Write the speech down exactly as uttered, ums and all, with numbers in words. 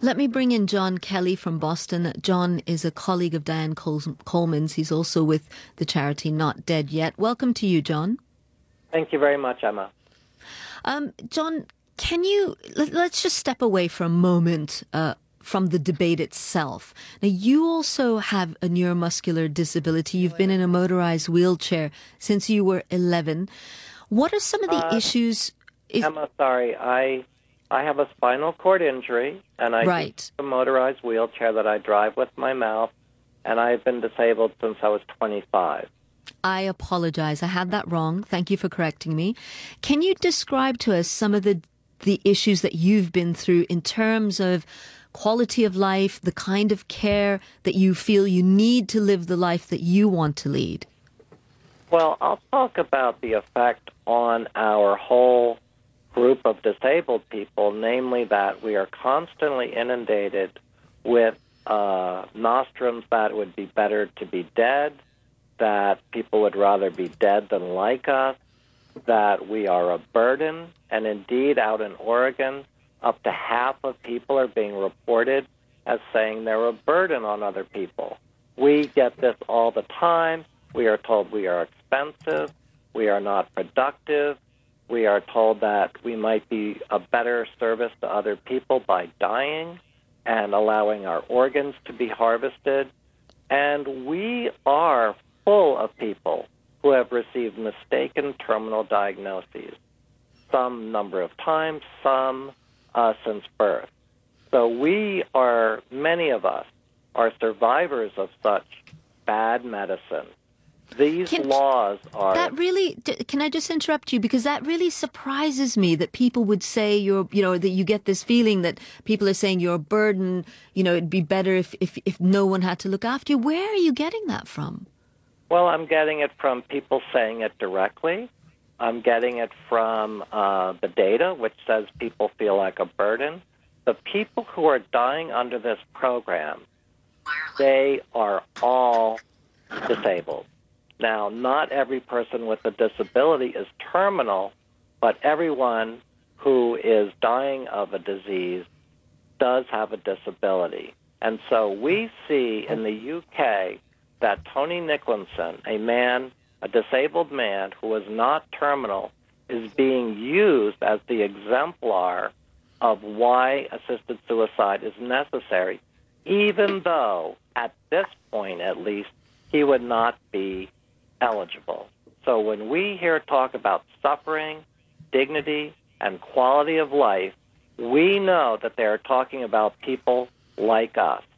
Let me bring in John Kelly from Boston. John is a colleague of Diane Col- Coleman's. He's also with the charity Not Dead Yet. Welcome to you, John. Thank you very much, Emma. Um, John, can you, let, let's just step away for a moment uh, from the debate itself. Now, you also have a neuromuscular disability. You've been in a motorized wheelchair since you were eleven. What are some of the Uh, issues? Is, Emma, sorry, I I have a spinal cord injury, and I right. use a motorized wheelchair that I drive with my mouth, and I've been disabled since I was twenty-five. I apologize. I had that wrong. Thank you for correcting me. Can you describe to us some of the the issues that you've been through in terms of quality of life, the kind of care that you feel you need to live the life that you want to lead? Well, I'll talk about the effect on our whole group of disabled people, namely that we are constantly inundated with uh, nostrums that it would be better to be dead, that people would rather be dead than like us, that we are a burden, and indeed out in Oregon, up to half of people are being reported as saying they're a burden on other people. We get this all the time. We are told we are expensive, we are not productive, we are told that we might be a better service to other people by dying and allowing our organs to be harvested. And we are full of people who have received mistaken terminal diagnoses, some number of times, some uh, since birth. So we are, many of us, are survivors of such bad medicine. These Can, laws are... That really, can I just interrupt you? Because that really surprises me that people would say you're, you know, that you get this feeling that people are saying you're a burden, you know, it'd be better if, if, if no one had to look after you. Where are you getting that from? Well, I'm getting it from people saying it directly. I'm getting it from uh, the data, which says people feel like a burden. The people who are dying under this program, they are all disabled. Now, not every person with a disability is terminal, but everyone who is dying of a disease does have a disability. And so we see in the U K that Tony Nicholson, a man, a disabled man who is not terminal, is being used as the exemplar of why assisted suicide is necessary, even though, at this point at least, he would not be eligible. So when we hear talk about suffering, dignity, and quality of life, we know that they're talking about people like us.